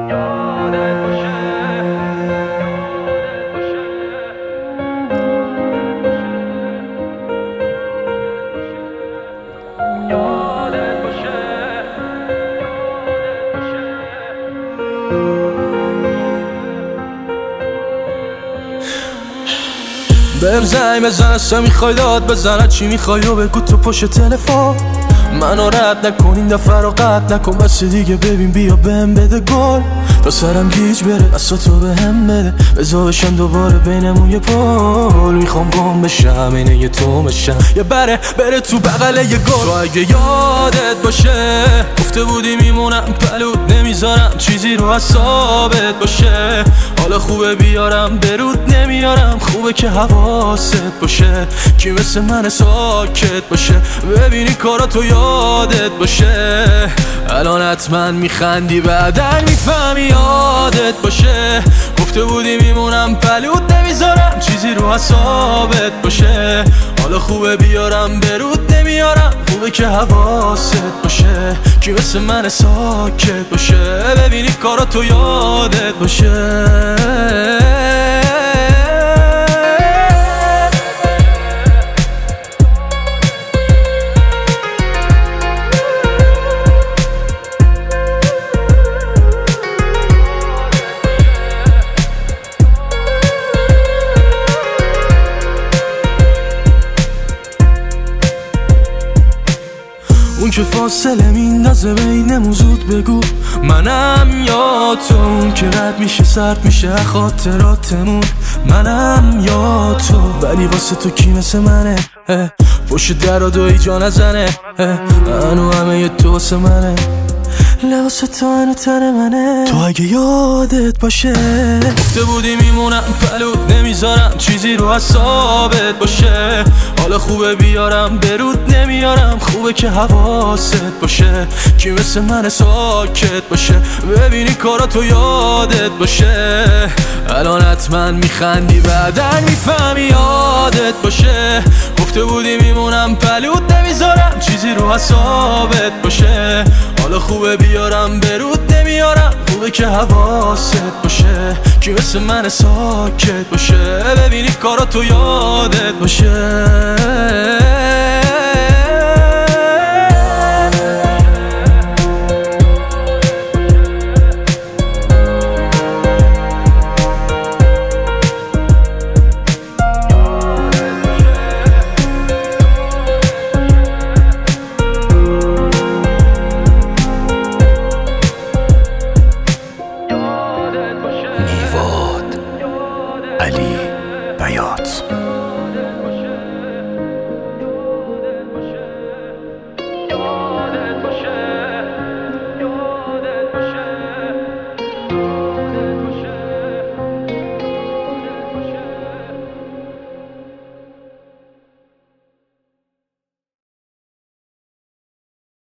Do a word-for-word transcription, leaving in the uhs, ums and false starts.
بهم زنگ بزن اصلا میخوای داد بزنه چی میخوای و بگو تو پشت تلفن منو رد نکن این دفعه رو قطع نکن بس دیگه ببین بیا بهم بده گل تا سرم گیج بره اصلا تو بهم بده بزا بشم دوباره بینمون یه پول میخوام گم بشم اینه یه تو بشم یه بره بره تو بغل یه گل تو اگه یادت باشه گفته بودی میمونم پلوت نمیذارم چیزی رو حسابت باشه حالا خوبه بیارم درود نمیارم خوبه که حواست باشه کی مثل من ساکت باشه ببینی کاراتو یادت باشه الان حتما میخندی بعدن میفهمی یادت باشه گفته بودی میمونم پلوت نمیذارم چیزی رو حسابت باشه حالا خوبه بیارم درود نمیارم خوبه که حواست باشه کی مثل من ساکت باشه ببینی کاراتو یادت باشه اون که فاصله میندازه بینمون زود بگو منم یا تو اون که رد میشه سرد میشه خاطراتمون منم یا تو ولی واسه تو کی مثل منه پشت در و دوی جا نزنه هنو همه یه تو واسه منه لباس تو هنو تن منه تو اگه یادت باشه گفته بودی میمونم پلوت نمیذارم چیزی رو حسابت باشه حالا خوبه بیارم درود نمیارم خوبه که حواست باشه کی مثل من ساکت باشه ببینی کاراتو یادت باشه الان حتما میخندی بعدن میفهمی یادت باشه گفته بودی میمونم پلوت نمیذارم چیزی رو حسابت باشه حالا خوبه بیارم درود نمیارم خوبه که حواست باشه کی مثل من ساکت باشه ببینی کاراتو یادت باشه علی بیات.